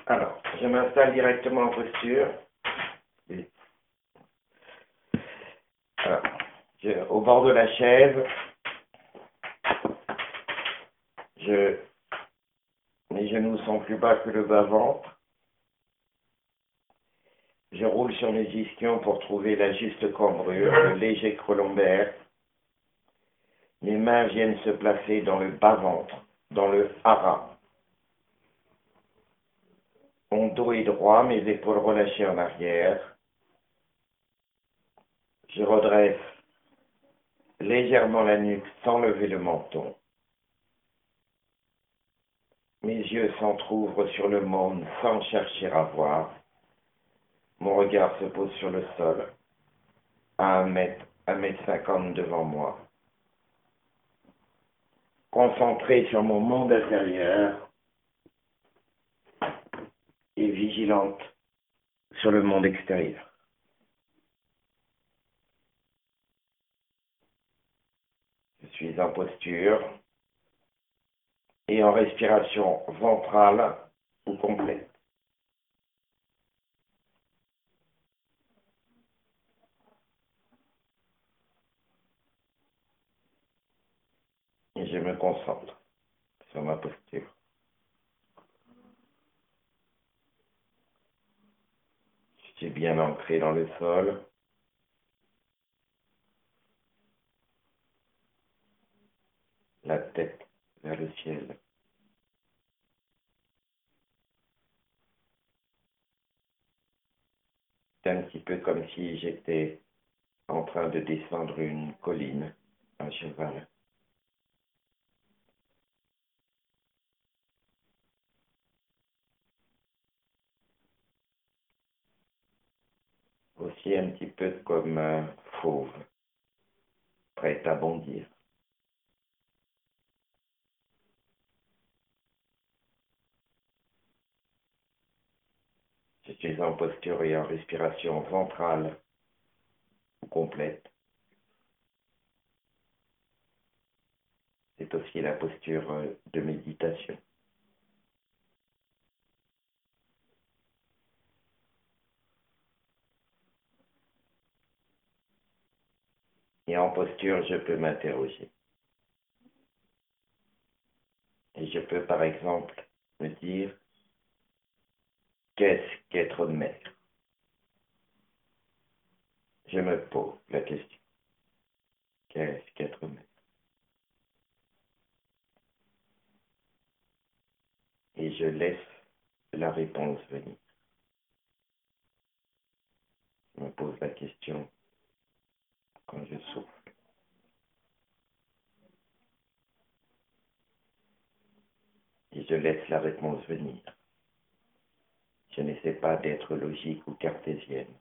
Alors, je m'installe directement en posture. Alors, au bord de la chaise, mes genoux sont plus bas que le bas-ventre. Je roule sur mes ischions pour trouver la juste cambrure, le léger creux lombaire. Mes mains viennent se placer dans le bas-ventre, dans le hara. Mon dos est droit, mes épaules relâchées en arrière. Je redresse légèrement la nuque sans lever le menton. Mes yeux s'entr'ouvrent sur le monde sans chercher à voir. Mon regard se pose sur le sol, à 1 mètre 50 devant moi. Concentré sur mon monde intérieur et vigilante sur le monde extérieur. Je suis en posture et en respiration ventrale ou complète. Et je me concentre sur ma posture. Je suis bien ancré dans le sol. La tête vers le ciel. C'est un petit peu comme si j'étais en train de descendre une colline à cheval. Aussi un petit peu comme un fauve, prêt à bondir. Je suis en posture et en respiration ventrale ou complète. C'est aussi la posture de méditation. Et en posture, je peux m'interroger. Et je peux, par exemple, me dire, qu'est-ce qu'être maigre? Je me pose la question. Qu'est-ce qu'être maigre? Et je laisse la réponse venir. Je me pose la question quand je souffle. Et je laisse la réponse venir. Je n'essaie pas d'être logique ou cartésienne.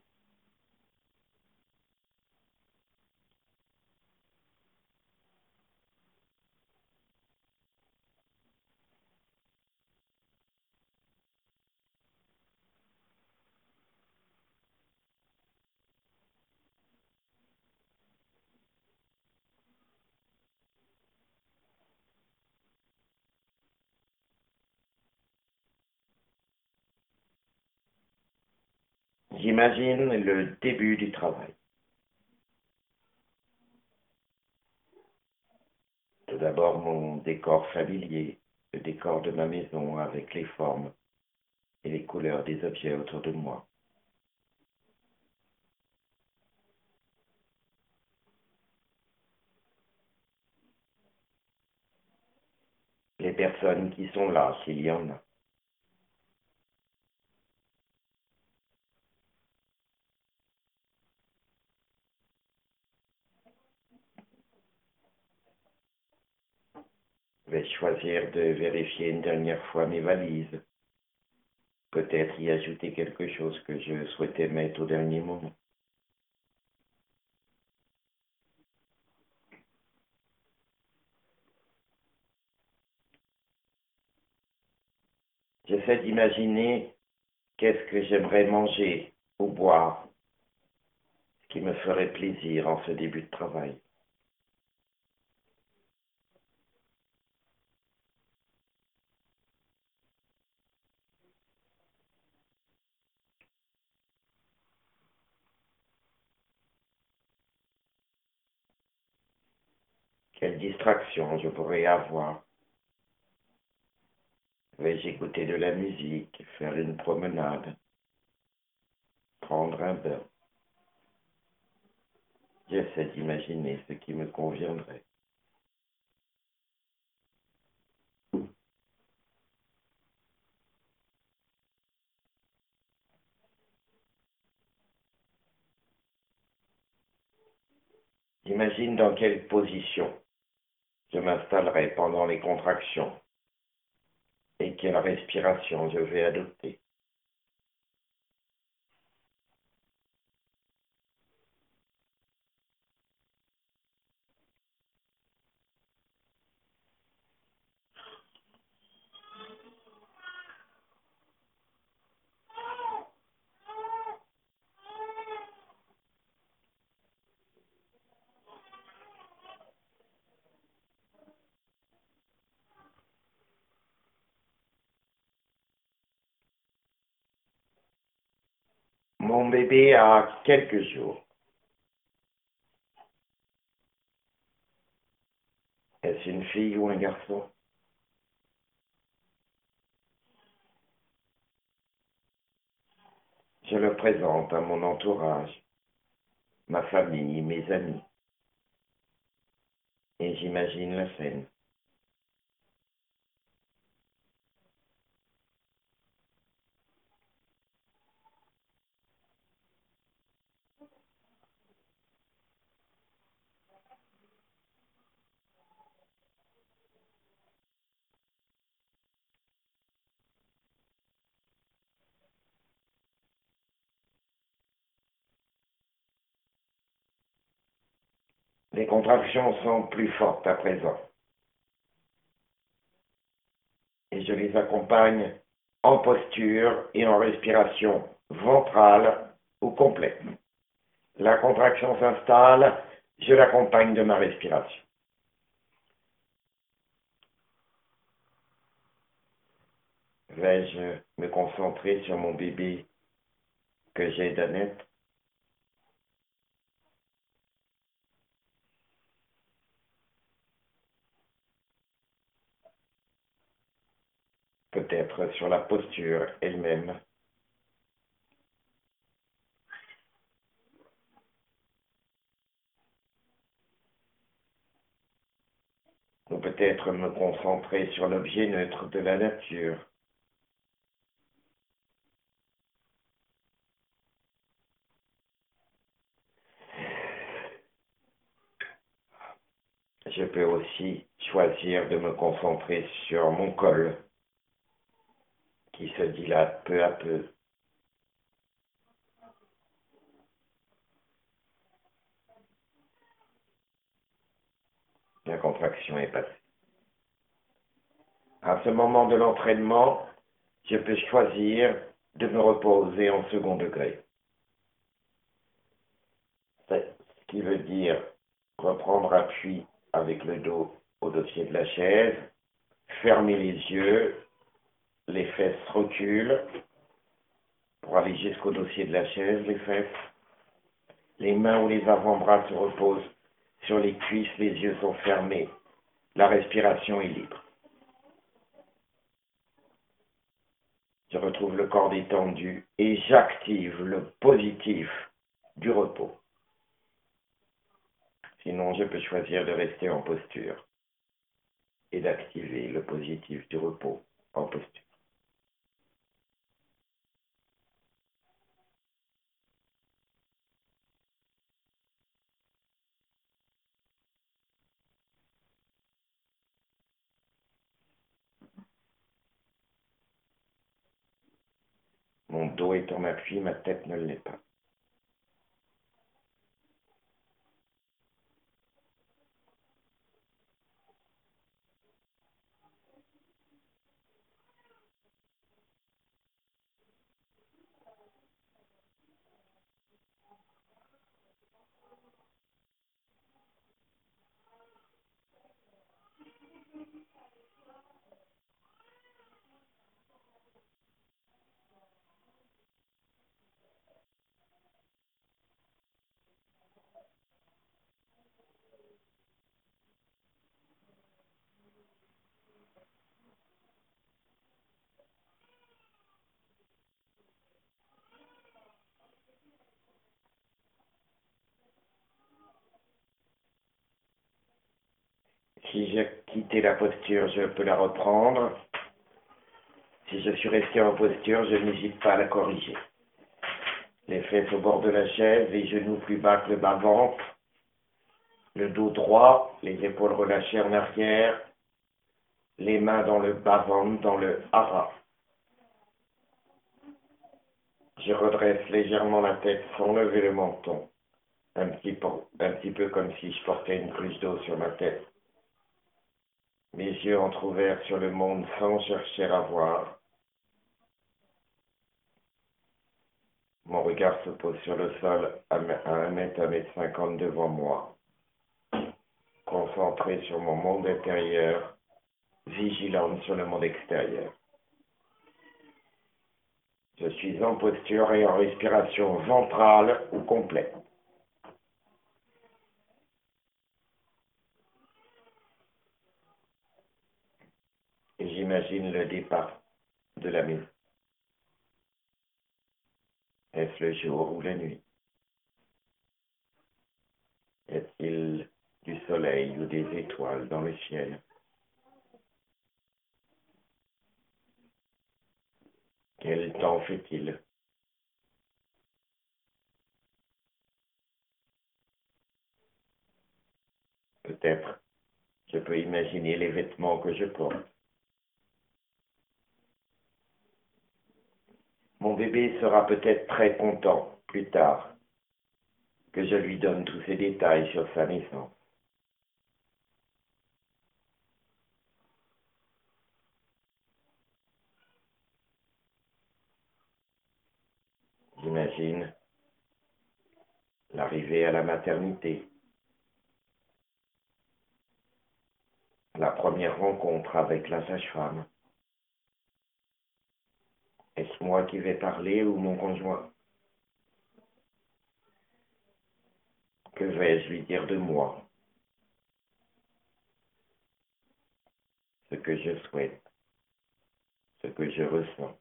J'imagine le début du travail. Tout d'abord mon décor familier, le décor de ma maison avec les formes et les couleurs des objets autour de moi. Les personnes qui sont là, s'il y en a. Je vais choisir de vérifier une dernière fois mes valises. Peut-être y ajouter quelque chose que je souhaitais mettre au dernier moment. J'essaie d'imaginer qu'est-ce que j'aimerais manger ou boire, ce qui me ferait plaisir en ce début de travail. Quelle distraction je pourrais avoir? Vais-je écouter de la musique, faire une promenade, prendre un bain? J'essaie d'imaginer ce qui me conviendrait. J'imagine dans quelle position je m'installerai pendant les contractions et quelle respiration je vais adopter. Mon bébé a quelques jours. Est-ce une fille ou un garçon? Je le présente à mon entourage, ma famille, mes amis, et j'imagine la scène. Les contractions sont plus fortes à présent et je les accompagne en posture et en respiration ventrale ou complète. La contraction s'installe, je l'accompagne de ma respiration. Vais-je me concentrer sur mon bébé que j'ai à naître? Peut-être sur la posture elle-même, ou peut-être me concentrer sur l'objet neutre de la nature. Je peux aussi choisir de me concentrer sur mon col qui se dilate peu à peu. La contraction est passée. À ce moment de l'entraînement, je peux choisir de me reposer en second degré. Ce qui veut dire reprendre appui avec le dos au dossier de la chaise, fermer les yeux, les fesses reculent pour aller jusqu'au dossier de la chaise, les fesses. Les mains ou les avant-bras se reposent sur les cuisses, les yeux sont fermés, la respiration est libre. Je retrouve le corps détendu et j'active le positif du repos. Sinon, je peux choisir de rester en posture et d'activer le positif du repos en posture. Mon dos est en appui, ma tête ne l'est pas. Si j'ai quitté la posture, je peux la reprendre. Si je suis resté en posture, je n'hésite pas à la corriger. Les fesses au bord de la chaise, les genoux plus bas que le bas-ventre, le dos droit, les épaules relâchées en arrière, les mains dans le bas-ventre, dans le hara. Je redresse légèrement la tête sans lever le menton, un petit peu comme si je portais une cruche d'eau sur ma tête. Mes yeux entr'ouverts sur le monde sans chercher à voir. Mon regard se pose sur le sol à 1 m devant moi, concentré sur mon monde intérieur, vigilante sur le monde extérieur. Je suis en posture et en respiration ventrale ou complète. Et j'imagine le départ de la nuit. Est-ce le jour ou la nuit? Y a-t-il du soleil ou des étoiles dans le ciel? Quel temps fait-il? Peut-être je peux imaginer les vêtements que je porte. Mon bébé sera peut-être très content plus tard que je lui donne tous ces détails sur sa naissance. J'imagine l'arrivée à la maternité, la première rencontre avec la sage-femme. Est-ce moi qui vais parler ou mon conjoint? Que vais-je lui dire de moi? Ce que je souhaite, ce que je ressens.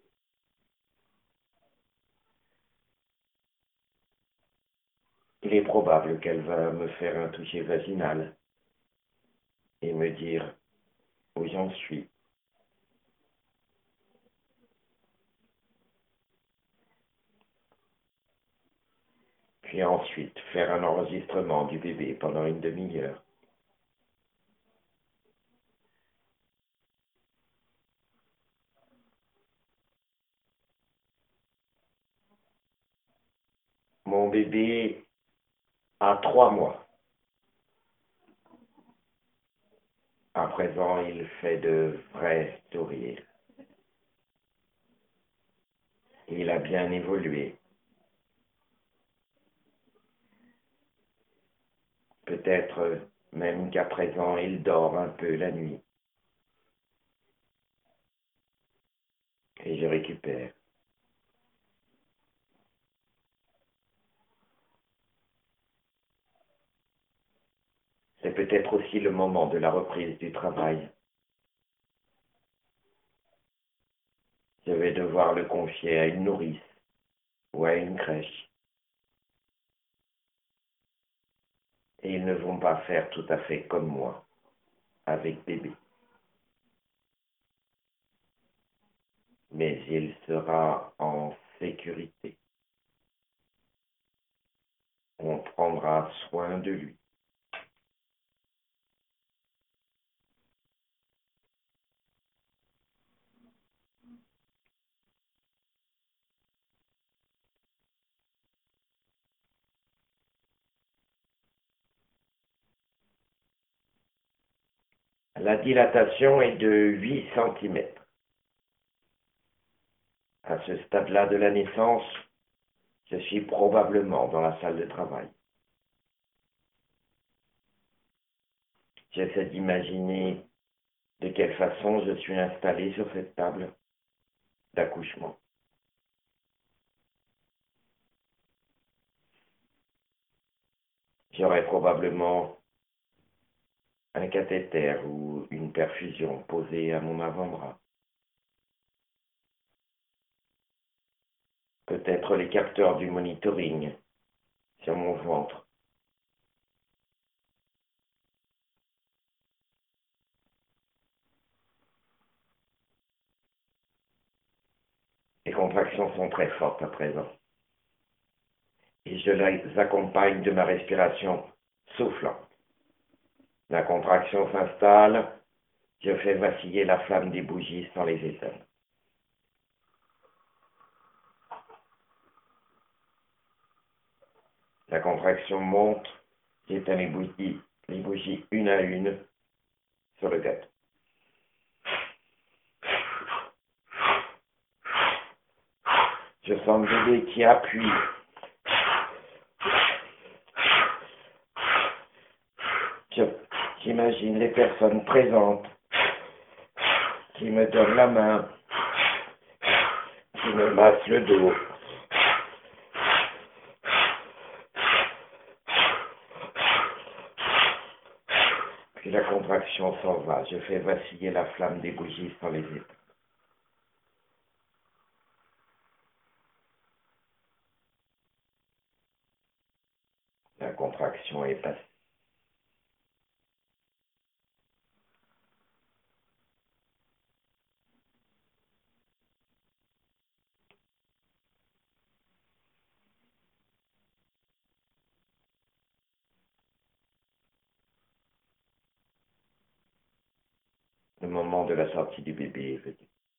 Il est probable qu'elle va me faire un toucher vaginal et me dire où j'en suis. Puis ensuite faire un enregistrement du bébé pendant une demi-heure. Mon bébé a 3 mois. À présent, il fait de vrais sourires. Il a bien évolué. Peut-être même qu'à présent, il dort un peu la nuit. Et je récupère. C'est peut-être aussi le moment de la reprise du travail. Je vais devoir le confier à une nourrice ou à une crèche. Et ils ne vont pas faire tout à fait comme moi, avec bébé. Mais il sera en sécurité. On prendra soin de lui. La dilatation est de 8 cm. À ce stade-là de la naissance, je suis probablement dans la salle de travail. J'essaie d'imaginer de quelle façon je suis installé sur cette table d'accouchement. J'aurai probablement un cathéter ou une perfusion posée à mon avant-bras. Peut-être les capteurs du monitoring sur mon ventre. Les contractions sont très fortes à présent. Et je les accompagne de ma respiration soufflante. La contraction s'installe, je fais vaciller la flamme des bougies sans les éteindre. La contraction monte, j'éteins les bougies une à une sur le gâteau. Je sens le bébé qui appuie. J'imagine les personnes présentes qui me donnent la main, qui me massent le dos. Puis la contraction s'en va. Je fais vaciller la flamme des bougies sans les éteindre. La contraction est passée. Le moment de la sortie du bébé est venu.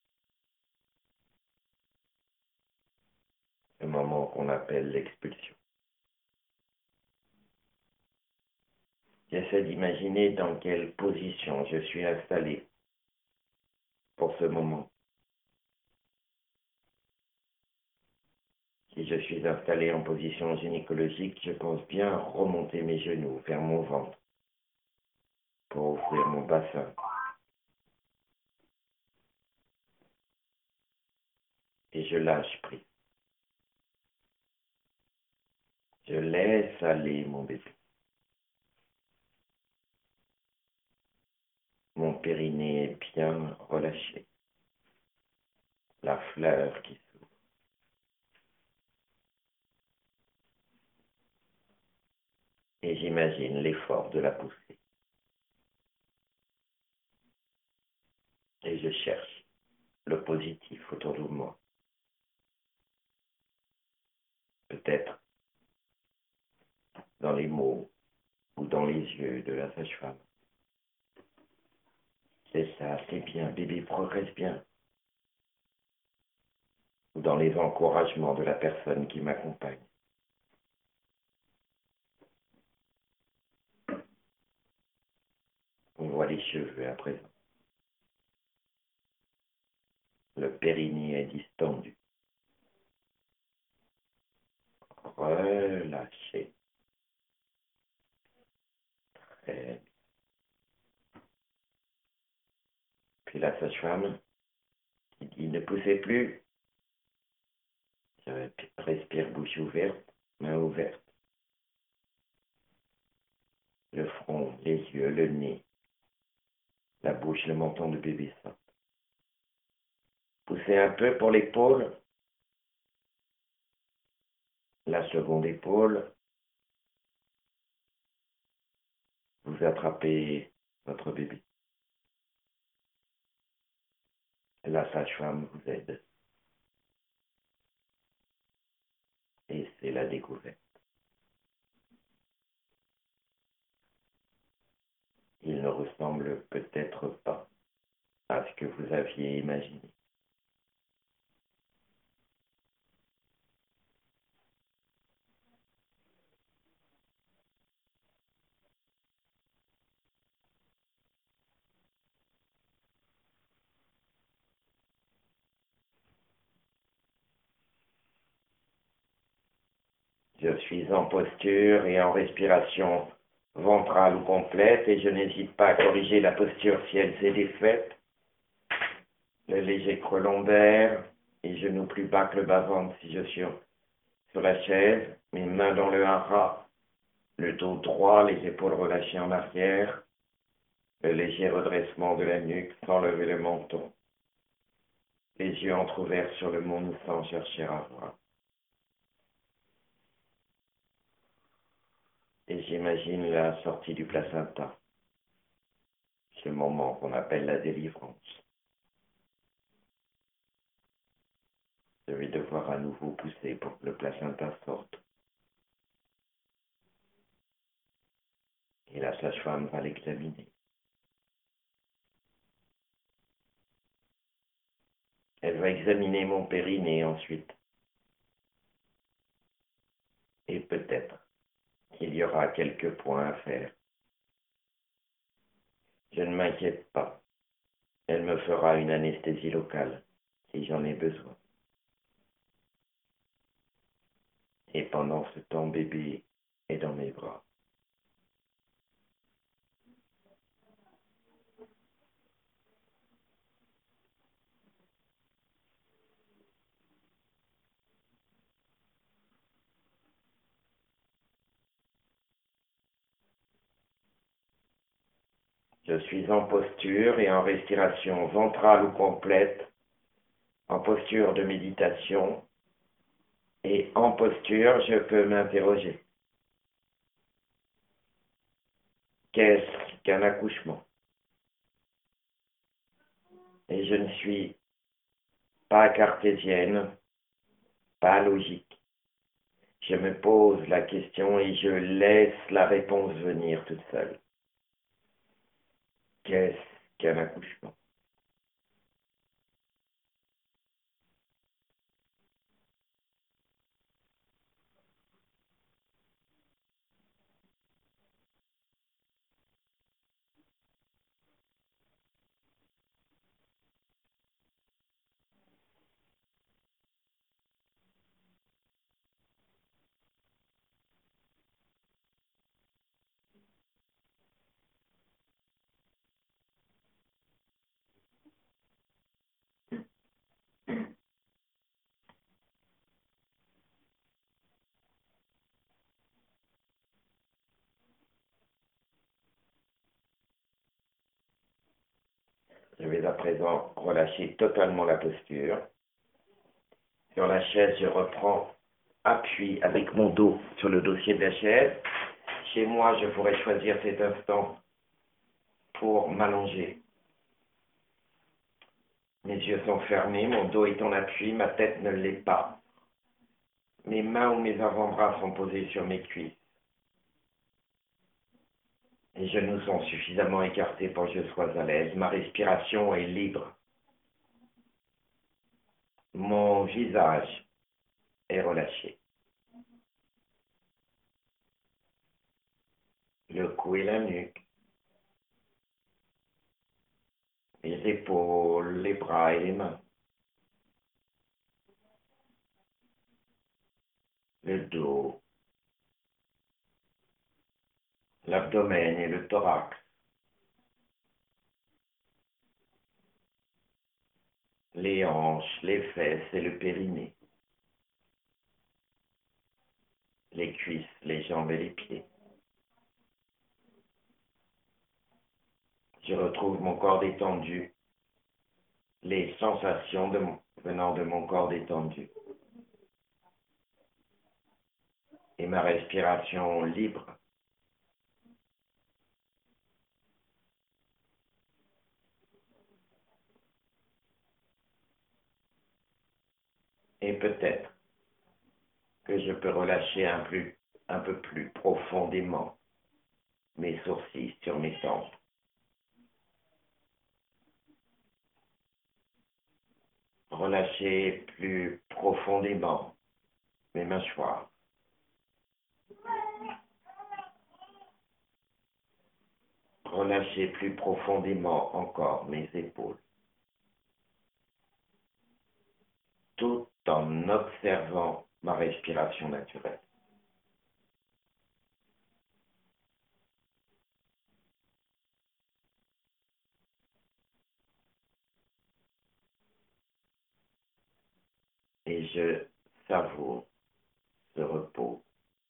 Le moment qu'on appelle l'expulsion. J'essaie d'imaginer dans quelle position je suis installé pour ce moment. Si je suis installé en position gynécologique, je pense bien remonter mes genoux vers mon ventre pour ouvrir mon bassin. Et je lâche prise. Je laisse aller mon bébé. Mon périnée est bien relâché. La fleur qui s'ouvre. Et j'imagine l'effort de la poussée. Et je cherche le positif autour de moi. Peut-être dans les mots ou dans les yeux de la sage-femme. C'est ça, c'est bien, bébé progresse bien. Ou dans les encouragements de la personne qui m'accompagne. On voit les cheveux à présent. Le périnée est distendu. Relâché. Très bien. Puis la sage-femme qui dit ne poussez plus. Je respire bouche ouverte, main ouverte. Le front, les yeux, le nez, la bouche, le menton de bébé sortent. Poussez un peu pour l'épaule. La seconde épaule. Vous attrapez votre bébé. La sage-femme vous aide. Et c'est la découverte. Il ne ressemble peut-être pas à ce que vous aviez imaginé. Je suis en posture et en respiration ventrale ou complète et je n'hésite pas à corriger la posture si elle s'est défaite. Le léger creux lombaire et genoux plus bas que le bas-ventre si je suis sur la chaise, mes mains dans le hara, le dos droit, les épaules relâchées en arrière, le léger redressement de la nuque sans lever le menton, les yeux entrouverts sur le monde sans chercher à voir. Et j'imagine la sortie du placenta, ce moment qu'on appelle la délivrance. devoir à nouveau pousser pour que le placenta sorte. Et la sage-femme va l'examiner. Elle va examiner mon périnée ensuite. Et peut-être qu'il y aura quelques points à faire. Je ne m'inquiète pas. Elle me fera une anesthésie locale, si j'en ai besoin. Et pendant ce temps, bébé est dans mes bras. Je suis en posture et en respiration ventrale ou complète, en posture de méditation, et en posture, je peux m'interroger. Qu'est-ce qu'un accouchement? Et je ne suis pas cartésienne, pas logique. Je me pose la question et je laisse la réponse venir toute seule. Qu'est-ce qu'un accouchement? Je vais à présent relâcher totalement la posture. Sur la chaise, je reprends appui avec mon dos sur le dossier de la chaise. Chez moi, je pourrais choisir cet instant pour m'allonger. Mes yeux sont fermés, mon dos est en appui, ma tête ne l'est pas. Mes mains ou mes avant-bras sont posés sur mes cuisses. Les genoux sont suffisamment écartés pour que je sois à l'aise. Ma respiration est libre. Mon visage est relâché. Le cou et la nuque. Les épaules, les bras et les mains. Le dos. L'abdomen et le thorax. Les hanches, les fesses et le périnée. Les cuisses, les jambes et les pieds. Je retrouve mon corps détendu, les sensations venant de mon corps détendu et ma respiration libre. Et peut-être que je peux relâcher un peu plus profondément mes sourcils sur mes tempes. Relâcher plus profondément mes mâchoires. Relâcher plus profondément encore mes épaules. Tout en observant ma respiration naturelle. Et je savoure ce repos.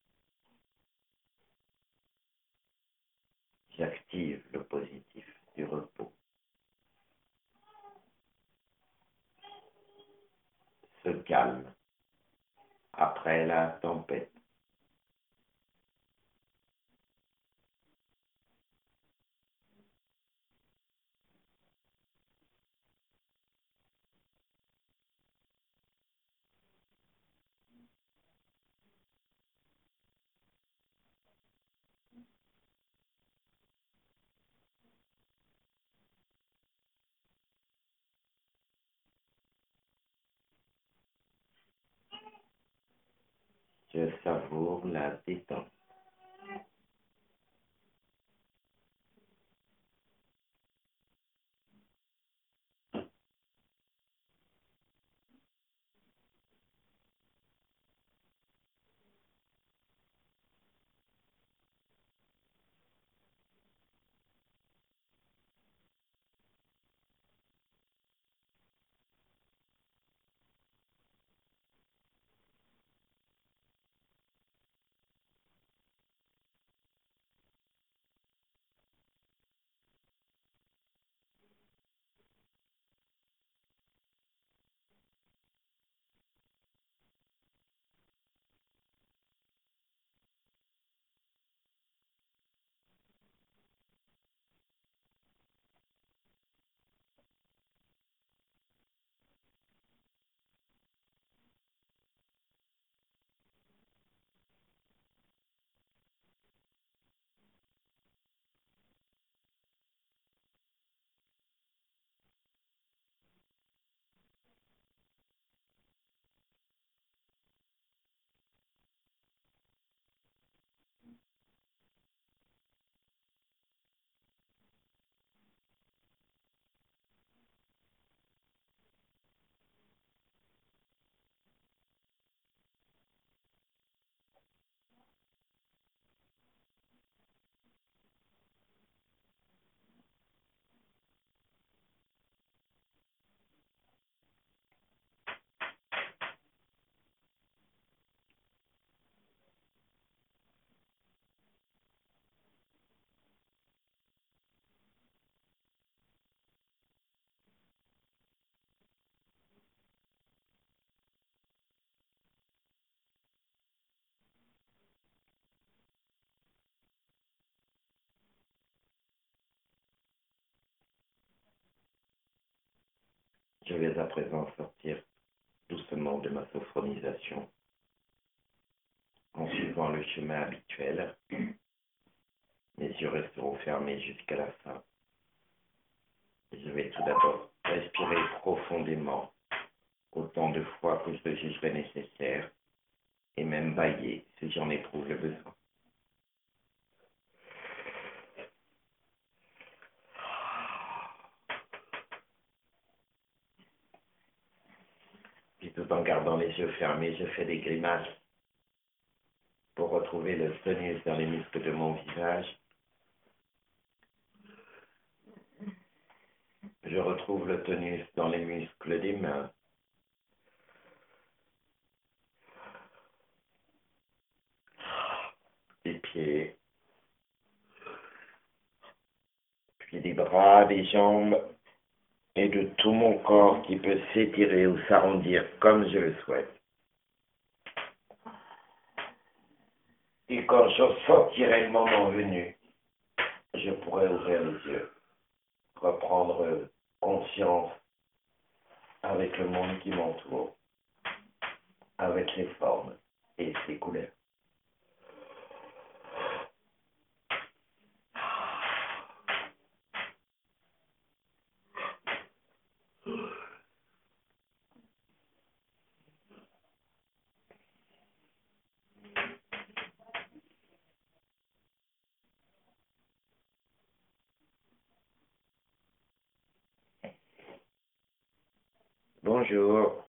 J'active le positif du repos. Ce calme après la tempête. Je savoure la détente. Je vais à présent sortir doucement de ma sophronisation en suivant le chemin habituel. Mes yeux resteront fermés jusqu'à la fin. Je vais tout d'abord respirer profondément, autant de fois que je le jugerai nécessaire, et même bâiller si j'en éprouve le besoin. Puis tout en gardant les yeux fermés, je fais des grimaces pour retrouver le tonus dans les muscles de mon visage. Je retrouve le tonus dans les muscles des mains. Des pieds, puis des bras, des jambes et de tout mon corps qui peut s'étirer ou s'arrondir comme je le souhaite. Et quand je sentirai le moment venu, je pourrai ouvrir les yeux, reprendre conscience avec le monde qui m'entoure, avec ses formes et ses couleurs. Bonjour.